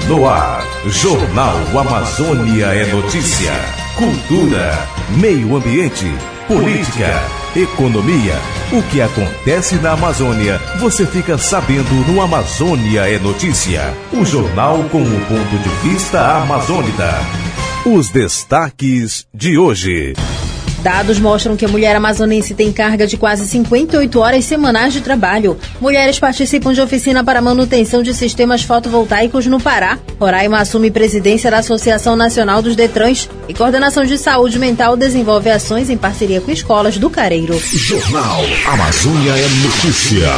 No ar, Jornal Amazônia é notícia. Cultura, meio ambiente, política, economia. O que acontece na Amazônia, você fica sabendo no Amazônia é Notícia. O jornal com o ponto de vista amazônida. Os destaques de hoje. Dados mostram que a mulher amazonense tem carga de quase 58 horas semanais de trabalho. Mulheres participam de oficina para manutenção de sistemas fotovoltaicos no Pará. Roraima assume presidência da Associação Nacional dos Detrans e Coordenação de Saúde Mental desenvolve ações em parceria com escolas do Careiro. Jornal Amazônia é Notícia.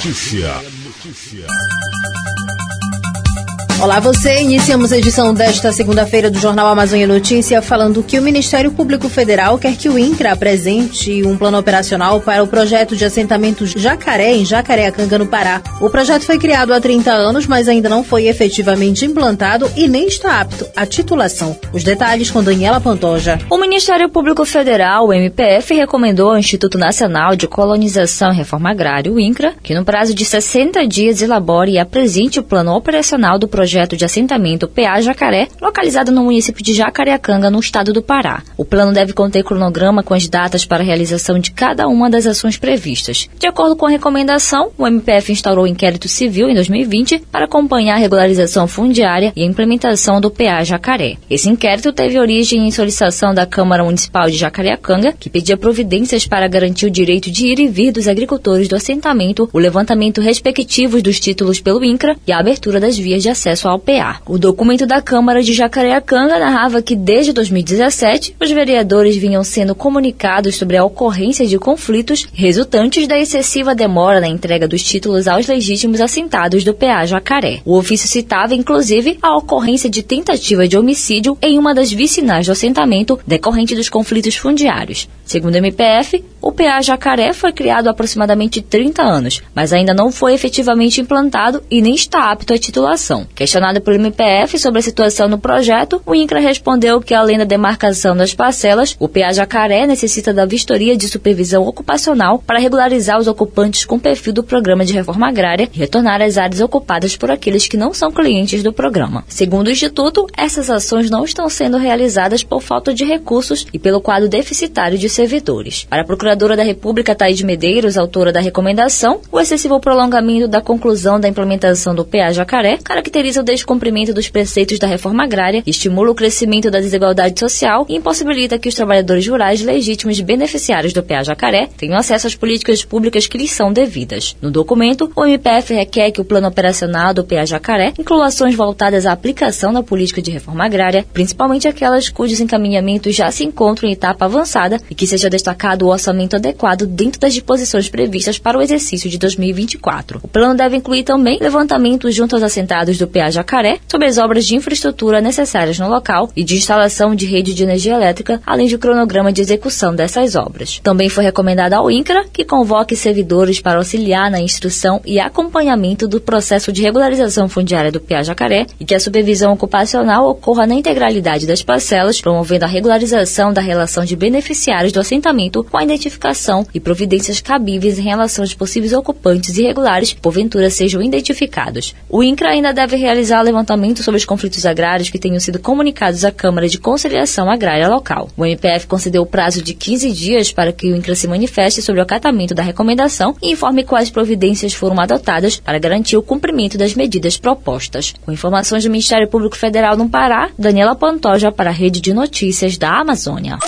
Olá você, iniciamos a edição desta segunda-feira do Jornal Amazônia Notícia falando que o Ministério Público Federal quer que o INCRA apresente um plano operacional para o projeto de assentamento Jacaré, em Jacareacanga, no Pará. O projeto foi criado há 30 anos, mas ainda não foi efetivamente implantado e nem está apto à titulação. Os detalhes com Daniela Pantoja. O Ministério Público Federal, o MPF, recomendou ao Instituto Nacional de Colonização e Reforma Agrária, o INCRA, que no prazo de 60 dias elabore e apresente o plano operacional do projeto de assentamento PA Jacaré, localizado no município de Jacareacanga, no estado do Pará. O plano deve conter cronograma com as datas para a realização de cada uma das ações previstas. De acordo com a recomendação, o MPF instaurou o inquérito civil em 2020 para acompanhar a regularização fundiária e a implementação do PA Jacaré. Esse inquérito teve origem em solicitação da Câmara Municipal de Jacareacanga, que pedia providências para garantir o direito de ir e vir dos agricultores do assentamento, o levantamento respectivos dos títulos pelo INCRA e a abertura das vias de acesso ao PA. O documento da Câmara de Jacareacanga narrava que desde 2017 os vereadores vinham sendo comunicados sobre a ocorrência de conflitos resultantes da excessiva demora na entrega dos títulos aos legítimos assentados do PA Jacaré. O ofício citava inclusive a ocorrência de tentativa de homicídio em uma das vicinais do assentamento decorrente dos conflitos fundiários. Segundo o MPF, o PA Jacaré foi criado há aproximadamente 30 anos, mas ainda não foi efetivamente implantado e nem está apto à titulação. Questionado pelo MPF sobre a situação no projeto, o INCRA respondeu que, além da demarcação das parcelas, o PA Jacaré necessita da vistoria de supervisão ocupacional para regularizar os ocupantes com perfil do Programa de Reforma Agrária e retornar às áreas ocupadas por aqueles que não são clientes do programa. Segundo o Instituto, essas ações não estão sendo realizadas por falta de recursos e pelo quadro deficitário de servidores. Para a Procuradora da República, Thaís Medeiros, autora da recomendação, o excessivo prolongamento da conclusão da implementação do PA Jacaré caracteriza o descumprimento dos preceitos da reforma agrária, estimula o crescimento da desigualdade social e impossibilita que os trabalhadores rurais legítimos beneficiários do PA Jacaré tenham acesso às políticas públicas que lhes são devidas. No documento, o MPF requer que o plano operacional do PA Jacaré inclua ações voltadas à aplicação da política de reforma agrária, principalmente aquelas cujos encaminhamentos já se encontram em etapa avançada e que seja destacado o orçamento adequado dentro das disposições previstas para o exercício de 2024. O plano deve incluir também levantamento junto aos assentados do PA Jacaré sobre as obras de infraestrutura necessárias no local e de instalação de rede de energia elétrica, além de cronograma de execução dessas obras. Também foi recomendado ao INCRA que convoque servidores para auxiliar na instrução e acompanhamento do processo de regularização fundiária do PA Jacaré e que a supervisão ocupacional ocorra na integralidade das parcelas, promovendo a regularização da relação de beneficiários do assentamento com a identificação e providências cabíveis em relação aos possíveis ocupantes irregulares que porventura sejam identificados. O INCRA ainda deve realizar levantamento sobre os conflitos agrários que tenham sido comunicados à Câmara de Conciliação Agrária local. O MPF concedeu o prazo de 15 dias para que o INCRA se manifeste sobre o acatamento da recomendação e informe quais providências foram adotadas para garantir o cumprimento das medidas propostas. Com informações do Ministério Público Federal no Pará, Daniela Pantoja para a Rede de Notícias da Amazônia.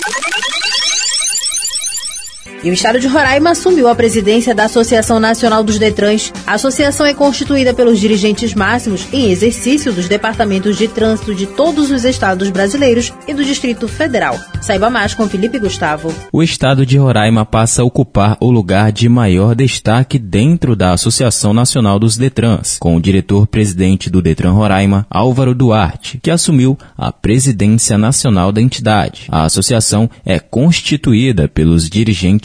E o estado de Roraima assumiu a presidência da Associação Nacional dos Detrans. A associação é constituída pelos dirigentes máximos em exercício dos departamentos de trânsito de todos os estados brasileiros e do Distrito Federal. Saiba mais com Felipe Gustavo. O estado de Roraima passa a ocupar o lugar de maior destaque dentro da Associação Nacional dos Detrans, com o diretor-presidente do Detran Roraima, Álvaro Duarte, que assumiu a presidência nacional da entidade. A associação é constituída pelos dirigentes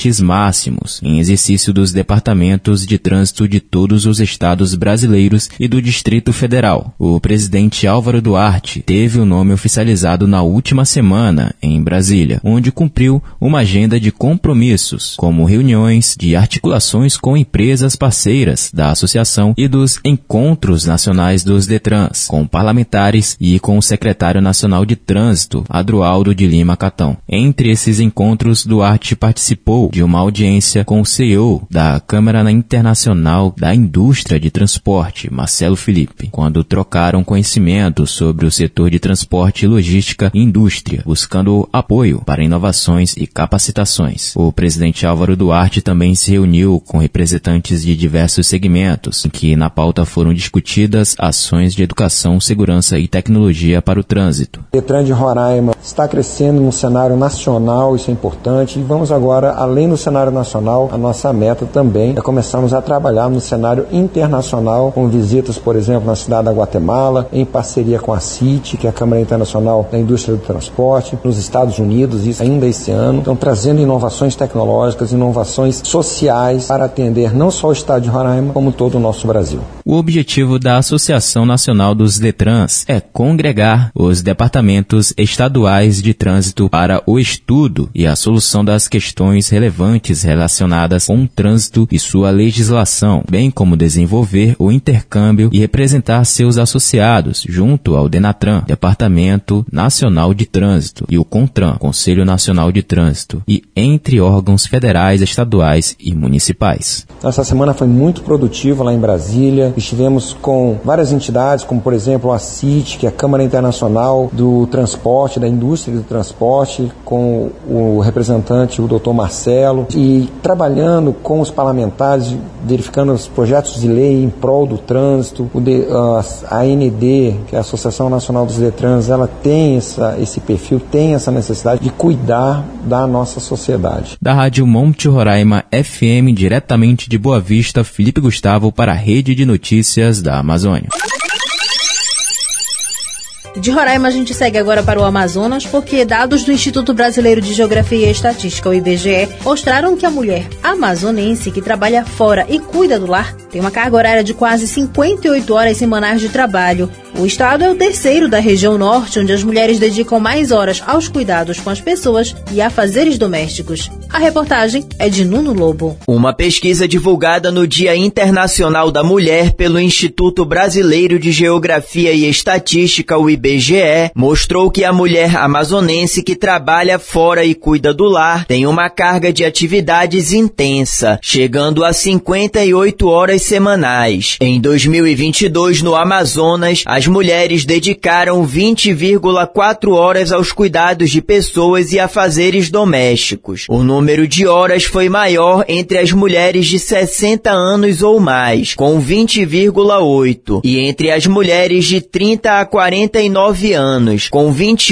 limites máximos em exercício dos departamentos de trânsito de todos os estados brasileiros e do Distrito Federal. O presidente Álvaro Duarte teve o nome oficializado na última semana em Brasília, onde cumpriu uma agenda de compromissos, como reuniões de articulações com empresas parceiras da associação e dos encontros nacionais dos Detrans, com parlamentares e com o secretário nacional de trânsito, Adroaldo de Lima Catão. Entre esses encontros, Duarte participou de uma audiência com o CEO da Câmara Internacional da Indústria de Transporte, Marcelo Felipe, quando trocaram conhecimento sobre o setor de transporte e logística e indústria, buscando apoio para inovações e capacitações. O presidente Álvaro Duarte também se reuniu com representantes de diversos segmentos, em que na pauta foram discutidas ações de educação, segurança e tecnologia para o trânsito. O Detran de Roraima está crescendo no cenário nacional, isso é importante, e vamos agora, além do cenário nacional, a nossa meta também é começarmos a trabalhar no cenário internacional, com visitas, por exemplo, na cidade da Guatemala, em parceria com a CIT, que é a Câmara Internacional da Indústria do Transporte, nos Estados Unidos, isso ainda esse ano. Então, trazendo inovações tecnológicas, inovações sociais para atender não só o estado de Roraima, como todo o nosso Brasil. O objetivo da Associação Nacional dos Detrans é congregar os departamentos estaduais de trânsito para o estudo e a solução das questões relevantes relacionadas com o trânsito e sua legislação, bem como desenvolver o intercâmbio e representar seus associados junto ao DENATRAN, Departamento Nacional de Trânsito, e o CONTRAN, Conselho Nacional de Trânsito, e entre órgãos federais, estaduais e municipais. Essa semana foi muito produtiva lá em Brasília. Estivemos com várias entidades, como por exemplo a CIT, que é a Câmara Internacional do Transporte, da Indústria do Transporte, com o representante, o Dr. Marcelo, e trabalhando com os parlamentares, verificando os projetos de lei em prol do trânsito. A AND, que é a Associação Nacional dos Detrans, ela tem esse perfil, tem essa necessidade de cuidar da nossa sociedade. Da Rádio Monte Roraima FM, diretamente de Boa Vista, Felipe Gustavo para a Rede de Notícias da Amazônia. De Roraima a gente segue agora para o Amazonas, porque dados do Instituto Brasileiro de Geografia e Estatística, o IBGE, mostraram que a mulher amazonense que trabalha fora e cuida do lar tem uma carga horária de quase 58 horas semanais de trabalho. O estado é o terceiro da região norte, onde as mulheres dedicam mais horas aos cuidados com as pessoas e afazeres domésticos. A reportagem é de Nuno Lobo. Uma pesquisa divulgada no Dia Internacional da Mulher pelo Instituto Brasileiro de Geografia e Estatística, o IBGE, mostrou que a mulher amazonense que trabalha fora e cuida do lar tem uma carga de atividades intensa, chegando a 58 horas semanais. Em 2022, no Amazonas, as mulheres dedicaram 20,4 horas aos cuidados de pessoas e afazeres domésticos. O número de horas foi maior entre as mulheres de 60 anos ou mais, com 20,8, e entre as mulheres de 30 a 49 anos, com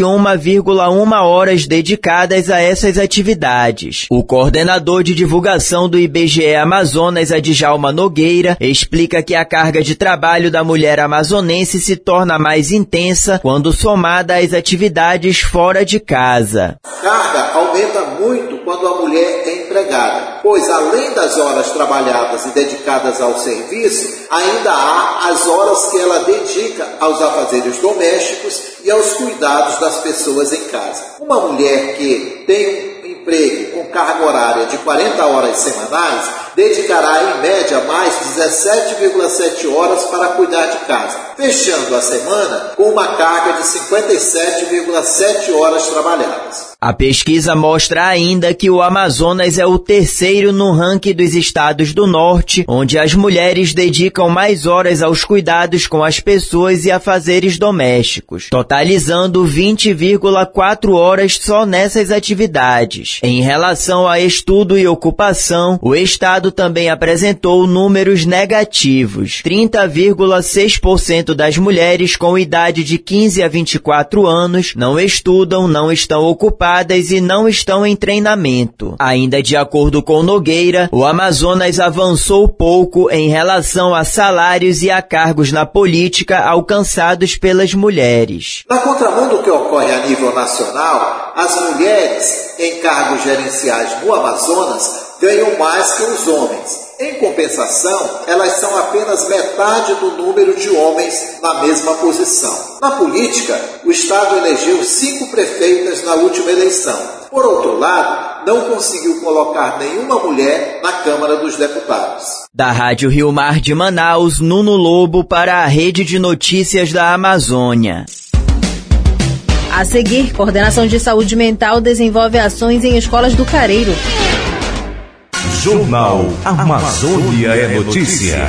21,1 horas dedicadas a essas atividades. O coordenador de divulgação do IBGE Amazonas, Adjalma Nogueira, explica que a carga de trabalho da mulher amazonense se torna mais intensa quando somada às atividades fora de casa. A carga aumenta muito quando a mulher é empregada, pois além das horas trabalhadas e dedicadas ao serviço, ainda há as horas que ela dedica aos afazeres domésticos e aos cuidados das pessoas em casa. Uma mulher que tem um emprego com carga horária de 40 horas semanais dedicará em média mais 17,7 horas para cuidar de casa, fechando a semana com uma carga de 57,7 horas trabalhadas. A pesquisa mostra ainda que o Amazonas é o terceiro no ranking dos estados do norte, onde as mulheres dedicam mais horas aos cuidados com as pessoas e afazeres domésticos, totalizando 20,4 horas só nessas atividades. Em relação a estudo e ocupação, o estado também apresentou números negativos. 30,6% das mulheres com idade de 15 a 24 anos não estudam, não estão ocupadas e não estão em treinamento. Ainda de acordo com Nogueira, o Amazonas avançou pouco em relação a salários e a cargos na política alcançados pelas mulheres. Na contramão do que ocorre a nível nacional, as mulheres em cargos gerenciais no Amazonas ganham mais que os homens. Em compensação, elas são apenas metade do número de homens na mesma posição. Na política, o Estado elegeu 5 prefeitas na última eleição. Por outro lado, não conseguiu colocar nenhuma mulher na Câmara dos Deputados. Da Rádio Rio Mar de Manaus, Nuno Lobo para a Rede de Notícias da Amazônia. A seguir, Coordenação de Saúde Mental desenvolve ações em escolas do Careiro. Jornal Amazônia é Notícia.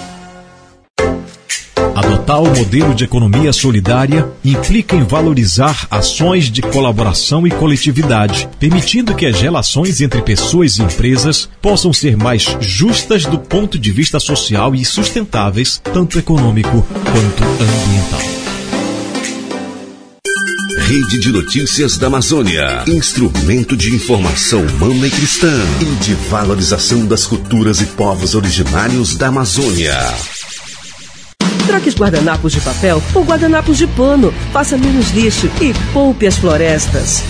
Adotar o modelo de economia solidária implica em valorizar ações de colaboração e coletividade, permitindo que as relações entre pessoas e empresas possam ser mais justas do ponto de vista social e sustentáveis, tanto econômico quanto ambiental. Rede de Notícias da Amazônia. Instrumento de informação humana e cristã e de valorização das culturas e povos originários da Amazônia. Troque os guardanapos de papel por guardanapos de pano. Faça menos lixo e poupe as florestas.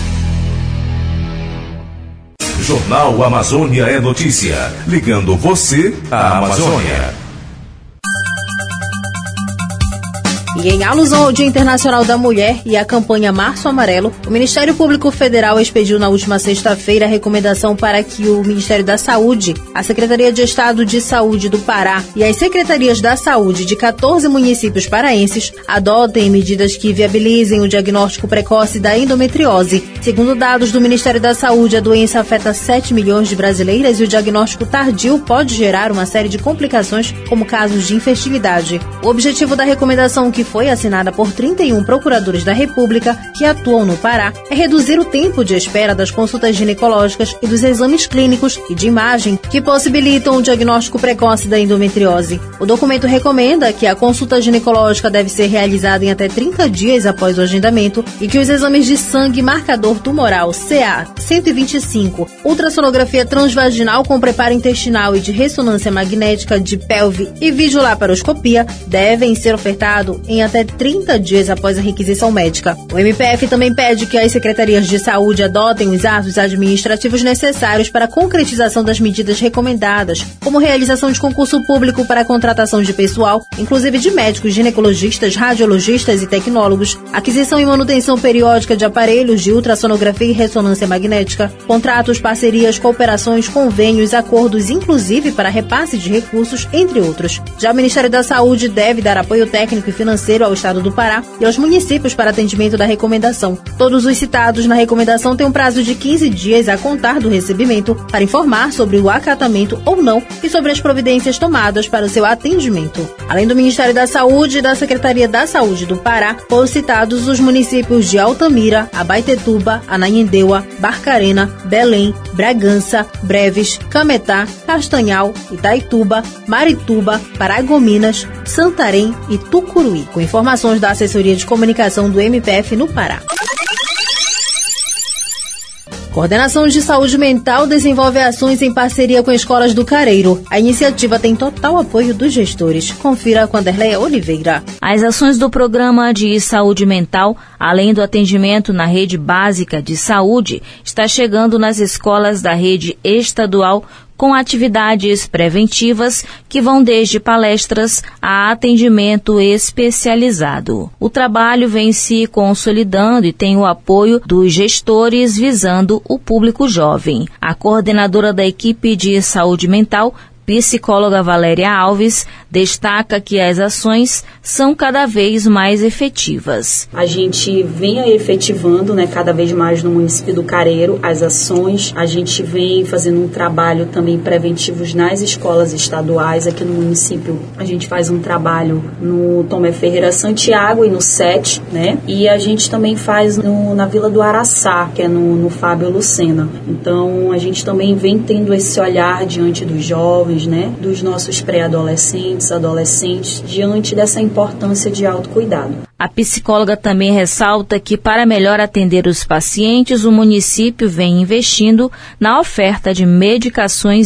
Jornal Amazônia é Notícia. Ligando você à Amazônia. E em alusão ao Dia Internacional da Mulher e à campanha Março Amarelo, o Ministério Público Federal expediu na última sexta-feira a recomendação para que o Ministério da Saúde, a Secretaria de Estado de Saúde do Pará e as Secretarias da Saúde de 14 municípios paraenses adotem medidas que viabilizem o diagnóstico precoce da endometriose. Segundo dados do Ministério da Saúde, a doença afeta 7 milhões de brasileiras e o diagnóstico tardio pode gerar uma série de complicações, como casos de infertilidade. O objetivo da recomendação, que foi assinada por 31 procuradores da República que atuam no Pará, é reduzir o tempo de espera das consultas ginecológicas e dos exames clínicos e de imagem que possibilitam o diagnóstico precoce da endometriose. O documento recomenda que a consulta ginecológica deve ser realizada em até 30 dias após o agendamento e que os exames de sangue marcador tumoral CA 125, ultrassonografia transvaginal com preparo intestinal e de ressonância magnética de pelve e videolaparoscopia devem ser ofertados em até 30 dias após a requisição médica. O MPF também pede que as secretarias de saúde adotem os atos administrativos necessários para a concretização das medidas recomendadas, como realização de concurso público para a contratação de pessoal, inclusive de médicos, ginecologistas, radiologistas e tecnólogos, aquisição e manutenção periódica de aparelhos de ultrassonografia e ressonância magnética, contratos, parcerias, cooperações, convênios, acordos, inclusive para repasse de recursos, entre outros. Já o Ministério da Saúde deve dar apoio técnico e financeiro ao Estado do Pará e aos municípios para atendimento da recomendação. Todos os citados na recomendação têm um prazo de 15 dias a contar do recebimento para informar sobre o acatamento ou não e sobre as providências tomadas para o seu atendimento. Além do Ministério da Saúde e da Secretaria da Saúde do Pará, foram citados os municípios de Altamira, Abaetetuba, Ananindeua, Barcarena, Belém, Bragança, Breves, Cametá, Castanhal, Itaituba, Marituba, Paragominas, Santarém e Tucuruí, com informações da Assessoria de Comunicação do MPF no Pará. Coordenação de Saúde Mental desenvolve ações em parceria com escolas do Careiro. A iniciativa tem total apoio dos gestores. Confira com Anderleia Oliveira. As ações do Programa de Saúde Mental, além do atendimento na rede básica de saúde, está chegando nas escolas da rede estadual com atividades preventivas que vão desde palestras a atendimento especializado. O trabalho vem se consolidando e tem o apoio dos gestores visando o público jovem. A coordenadora da equipe de saúde mental, psicóloga Valéria Alves, destaca que as ações são cada vez mais efetivas. A gente vem efetivando, cada vez mais no município do Careiro as ações. A gente vem fazendo um trabalho também preventivo nas escolas estaduais. Aqui no município a gente faz um trabalho no Tomé Ferreira Santiago e no SET, E a gente também faz na Vila do Araçá, que é no Fábio Lucena. Então a gente também vem tendo esse olhar diante dos jovens, dos nossos pré-adolescentes, adolescentes, diante dessa importância de autocuidado. A psicóloga também ressalta que, para melhor atender os pacientes, o município vem investindo na oferta de medicações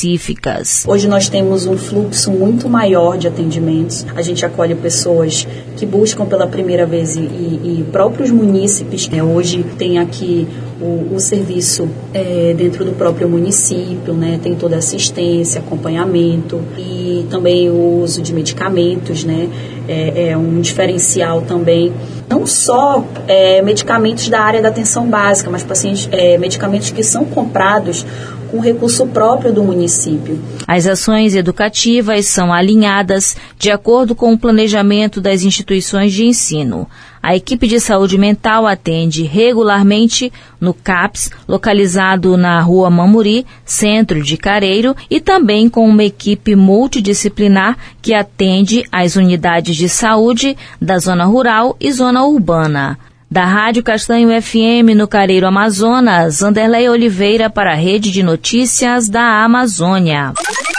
específicas. Hoje nós temos um fluxo muito maior de atendimentos. A gente acolhe pessoas que buscam pela primeira vez e próprios munícipes. Hoje tem aqui o serviço dentro do próprio município, né? Tem toda a assistência, acompanhamento e também o uso de medicamentos, né? É um diferencial também, não só medicamentos da área da atenção básica, mas medicamentos que são comprados com recurso próprio do município. As ações educativas são alinhadas de acordo com o planejamento das instituições de ensino. A equipe de saúde mental atende regularmente no CAPS, localizado na Rua Mamuri, centro de Careiro, e também com uma equipe multidisciplinar que atende as unidades de saúde da zona rural e zona urbana. Da Rádio Castanho FM no Careiro, Amazonas, Anderleia Oliveira para a Rede de Notícias da Amazônia.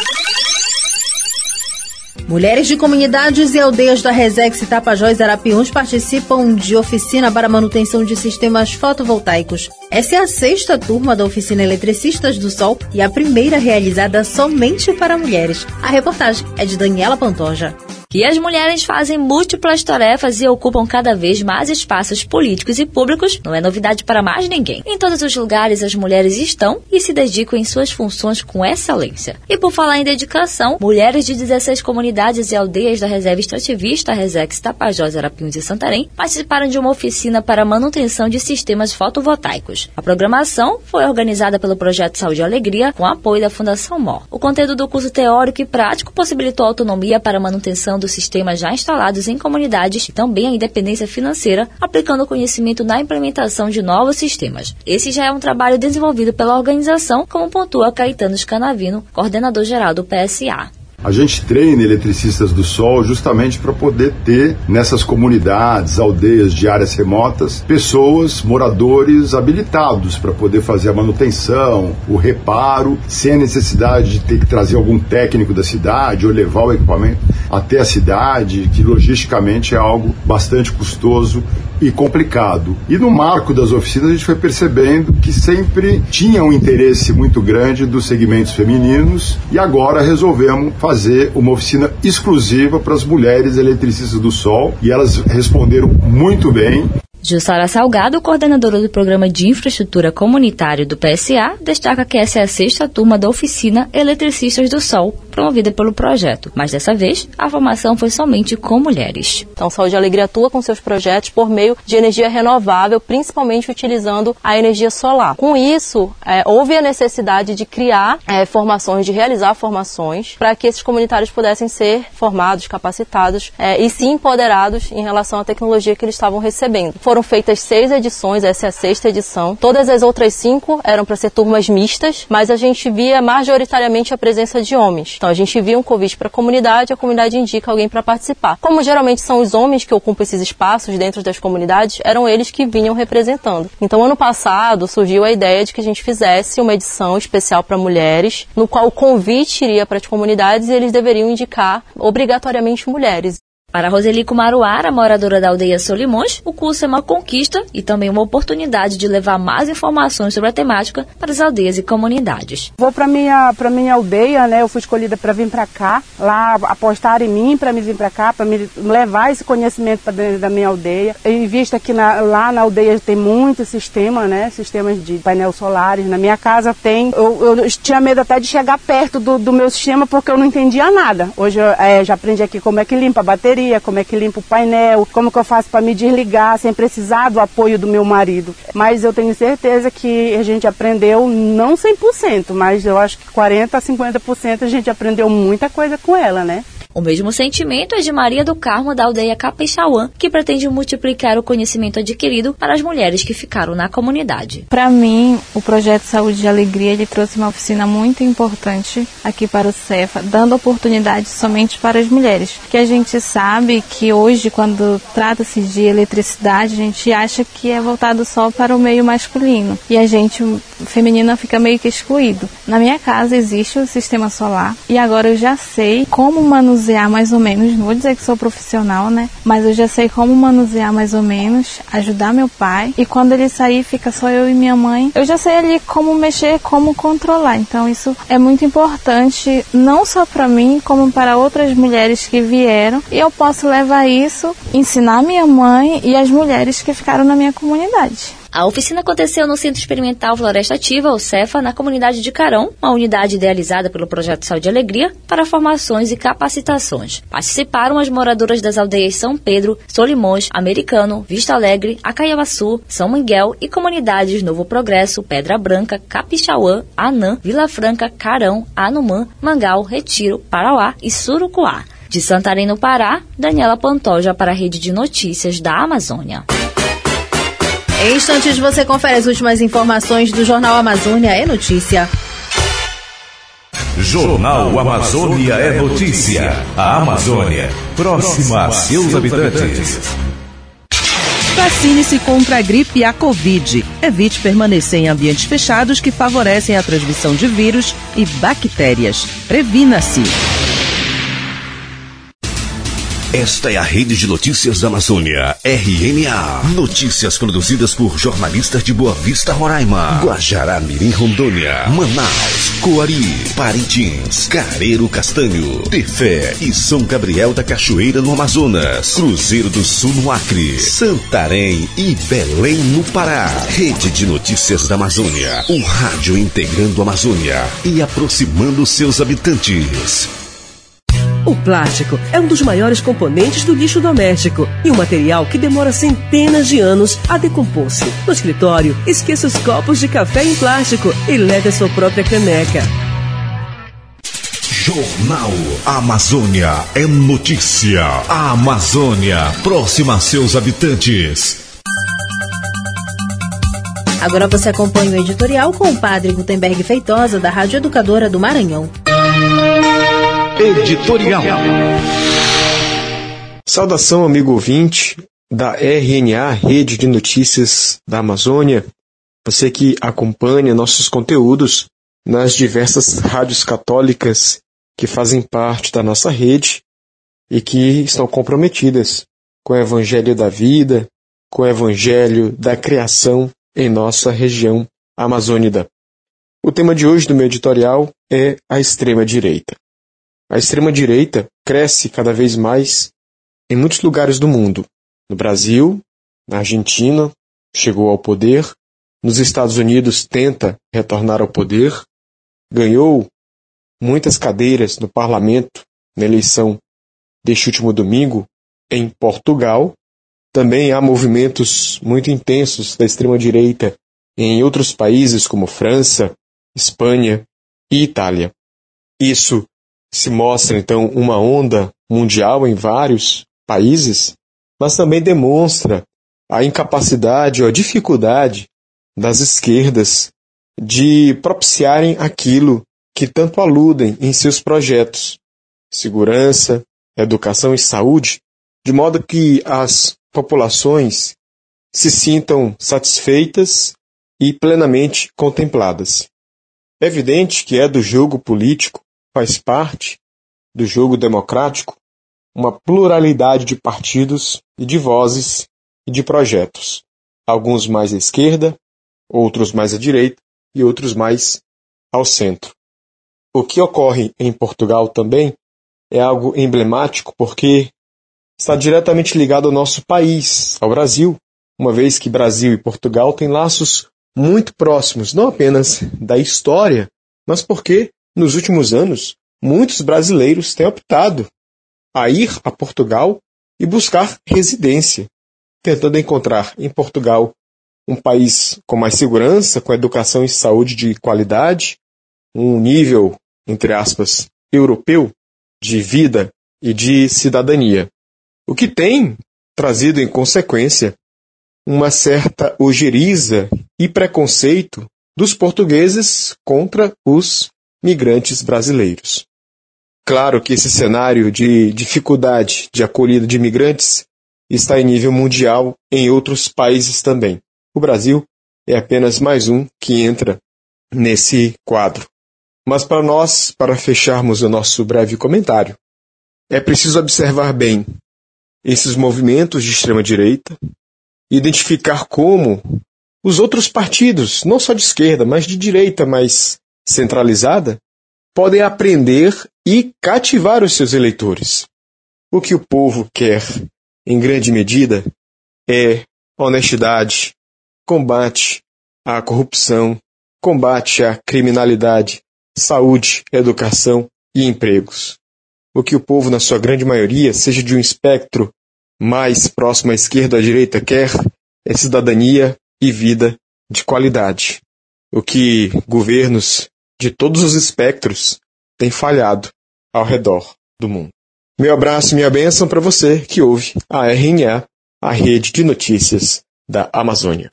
Mulheres de comunidades e aldeias da Resex Tapajós Arapiuns participam de oficina para manutenção de sistemas fotovoltaicos. Essa é a 6ª turma da oficina Eletricistas do Sol e a primeira realizada somente para mulheres. A reportagem é de Daniela Pantoja. E as mulheres fazem múltiplas tarefas e ocupam cada vez mais espaços políticos e públicos, não é novidade para mais ninguém. Em todos os lugares as mulheres estão e se dedicam em suas funções com excelência. E por falar em dedicação, mulheres de 16 comunidades e aldeias da Reserva Extrativista Resex Tapajós, Arapiuns e Santarém participaram de uma oficina para manutenção de sistemas fotovoltaicos. A programação foi organizada pelo Projeto Saúde e Alegria com apoio da Fundação MOR. O conteúdo do curso teórico e prático possibilitou autonomia para a manutenção dos sistemas já instalados em comunidades e também a independência financeira, aplicando o conhecimento na implementação de novos sistemas. Esse já é um trabalho desenvolvido pela organização, como pontua Caetano Scanavino, coordenador-geral do PSA. A gente treina eletricistas do Sol justamente para poder ter nessas comunidades, aldeias de áreas remotas, pessoas, moradores habilitados para poder fazer a manutenção, o reparo, sem a necessidade de ter que trazer algum técnico da cidade ou levar o equipamento até a cidade, que logisticamente é algo bastante custoso e complicado. E no marco das oficinas a gente foi percebendo que sempre tinha um interesse muito grande dos segmentos femininos e agora resolvemos fazer uma oficina exclusiva para as mulheres eletricistas do Sol e elas responderam muito bem. Jussara Salgado, coordenadora do Programa de Infraestrutura Comunitário do PSA, destaca que essa é a 6ª turma da oficina Eletricistas do Sol, promovida pelo projeto. Mas dessa vez, a formação foi somente com mulheres. Então, Saúde e Alegria atua com seus projetos por meio de energia renovável, principalmente utilizando a energia solar. Com isso, houve a necessidade de criar formações, de realizar formações, para que esses comunitários pudessem ser formados, capacitados e se empoderados em relação à tecnologia que eles estavam recebendo. Foram feitas 6 edições, essa é a 6ª edição. Todas as outras 5 eram para ser turmas mistas, mas a gente via majoritariamente a presença de homens. Então a gente via um convite para a comunidade indica alguém para participar. Como geralmente são os homens que ocupam esses espaços dentro das comunidades, eram eles que vinham representando. Então ano passado surgiu a ideia de que a gente fizesse uma edição especial para mulheres, no qual o convite iria para as comunidades e eles deveriam indicar obrigatoriamente mulheres. Para Roseli Kumaruara, moradora da aldeia Solimões, o curso é uma conquista e também uma oportunidade de levar mais informações sobre a temática para as aldeias e comunidades. Vou para minha aldeia, né? Eu fui escolhida para vir para cá, lá apostar em mim para me vir para cá, para me levar esse conhecimento para dentro da minha aldeia. Em vista que lá na aldeia tem muito sistema, né? Sistemas de painel solares. Na minha casa tem. Eu tinha medo até de chegar perto do meu sistema porque eu não entendia nada. Hoje eu já aprendi aqui como é que limpa a bateria, como é que limpa o painel, como que eu faço para me desligar sem precisar do apoio do meu marido. Mas eu tenho certeza que a gente aprendeu, não 100%, mas eu acho que 40% a 50% a gente aprendeu muita coisa com ela, né? O mesmo sentimento é de Maria do Carmo, da aldeia Capixauã, que pretende multiplicar o conhecimento adquirido para as mulheres que ficaram na comunidade. Para mim, o projeto Saúde e Alegria, ele trouxe uma oficina muito importante aqui para o Cefa, dando oportunidade somente para as mulheres. Porque a gente sabe que hoje, quando trata-se de eletricidade, a gente acha que é voltado só para o meio masculino. E a gente, feminina, fica meio que excluído. Na minha casa existe o sistema solar e agora eu já sei como manusear manusear mais ou menos, não vou dizer que sou profissional, né? Mas eu já sei como manusear mais ou menos, ajudar meu pai. E quando ele sair, fica só eu e minha mãe. Eu já sei ali como mexer, como controlar. Então isso é muito importante, não só para mim, como para outras mulheres que vieram. E eu posso levar isso, ensinar minha mãe e as mulheres que ficaram na minha comunidade. A oficina aconteceu no Centro Experimental Floresta Ativa, o CEFA, na comunidade de Carão, uma unidade idealizada pelo Projeto Saúde e Alegria para formações e capacitações. Participaram as moradoras das aldeias São Pedro, Solimões, Americano, Vista Alegre, Acaiaçu, São Miguel e comunidades Novo Progresso, Pedra Branca, Capixauã, Anã, Vila Franca, Carão, Anumã, Mangal, Retiro, Parauá e Surucuá. De Santarém, no Pará, Daniela Pantoja para a Rede de Notícias da Amazônia. Em instantes você confere as últimas informações do Jornal Amazônia é Notícia. Jornal Amazônia é Notícia. A Amazônia, próxima a seus habitantes. Vacine-se contra a gripe e a Covid. Evite permanecer em ambientes fechados que favorecem a transmissão de vírus e bactérias. Previna-se. Esta é a Rede de Notícias da Amazônia, RNA. Notícias produzidas por jornalistas de Boa Vista, Roraima, Guajará-Mirim, Rondônia, Manaus, Coari, Parintins, Careiro Castanho, Tefé e São Gabriel da Cachoeira, no Amazonas, Cruzeiro do Sul, no Acre, Santarém e Belém, no Pará. Rede de Notícias da Amazônia, o rádio integrando a Amazônia e aproximando seus habitantes. O plástico é um dos maiores componentes do lixo doméstico e um material que demora centenas de anos a decompor-se. No escritório, esqueça os copos de café em plástico e leve a sua própria caneca. Jornal Amazônia é notícia. A Amazônia, próxima a seus habitantes. Agora você acompanha o editorial com o padre Gutenberg Feitosa, da Rádio Educadora do Maranhão. Editorial. Saudação, amigo ouvinte da RNA, Rede de Notícias da Amazônia. Você que acompanha nossos conteúdos nas diversas rádios católicas que fazem parte da nossa rede e que estão comprometidas com o Evangelho da vida, com o Evangelho da criação em nossa região amazônida. O tema de hoje do meu editorial é a extrema-direita. A extrema-direita cresce cada vez mais em muitos lugares do mundo. No Brasil, na Argentina, chegou ao poder. Nos Estados Unidos, tenta retornar ao poder. Ganhou muitas cadeiras no parlamento na eleição deste último domingo em Portugal. Também há movimentos muito intensos da extrema-direita em outros países como França, Espanha e Itália. Isso se mostra, então, uma onda mundial em vários países, mas também demonstra a incapacidade ou a dificuldade das esquerdas de propiciarem aquilo que tanto aludem em seus projetos: segurança, educação e saúde, de modo que as populações se sintam satisfeitas e plenamente contempladas. É evidente que é do jogo político, faz parte do jogo democrático, uma pluralidade de partidos e de vozes e de projetos. Alguns mais à esquerda, outros mais à direita e outros mais ao centro. O que ocorre em Portugal também é algo emblemático porque está diretamente ligado ao nosso país, ao Brasil, uma vez que Brasil e Portugal têm laços muito próximos, não apenas da história, mas porque nos últimos anos, muitos brasileiros têm optado a ir a Portugal e buscar residência, tentando encontrar em Portugal um país com mais segurança, com educação e saúde de qualidade, um nível, entre aspas, europeu de vida e de cidadania, o que tem trazido em consequência uma certa ojeriza e preconceito dos portugueses contra os migrantes brasileiros. Claro que esse cenário de dificuldade de acolhida de imigrantes está em nível mundial em outros países também. O Brasil é apenas mais um que entra nesse quadro. Mas para nós, para fecharmos o nosso breve comentário, É preciso observar bem esses movimentos de extrema-direita, identificar como os outros partidos, não só de esquerda, mas de direita mais centralizada, podem aprender e cativar os seus eleitores. O que o povo quer, em grande medida, é honestidade, combate à corrupção, combate à criminalidade, saúde, educação e empregos. O que o povo, na sua grande maioria, seja de um espectro mais próximo à esquerda ou à direita, quer é cidadania e vida de qualidade. O que governos de todos os espectros têm falhado ao redor do mundo. Meu abraço e minha bênção para você que ouve a RNA, a rede de notícias da Amazônia.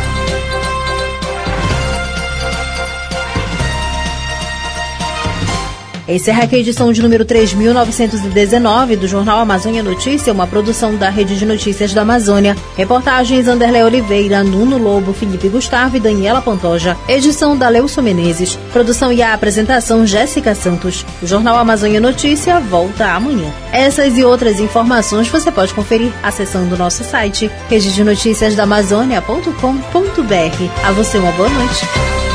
Encerra aqui a edição de número 3.919 do Jornal Amazônia Notícia, uma produção da Rede de Notícias da Amazônia. Reportagens Anderlé Oliveira, Nuno Lobo, Felipe Gustavo e Daniela Pantoja. Edição da Leuson Menezes. Produção e a apresentação Jéssica Santos. O Jornal Amazônia Notícia volta amanhã. Essas e outras informações você pode conferir acessando o nosso site rededenoticiasdaamazônia.com.br. A você uma boa noite.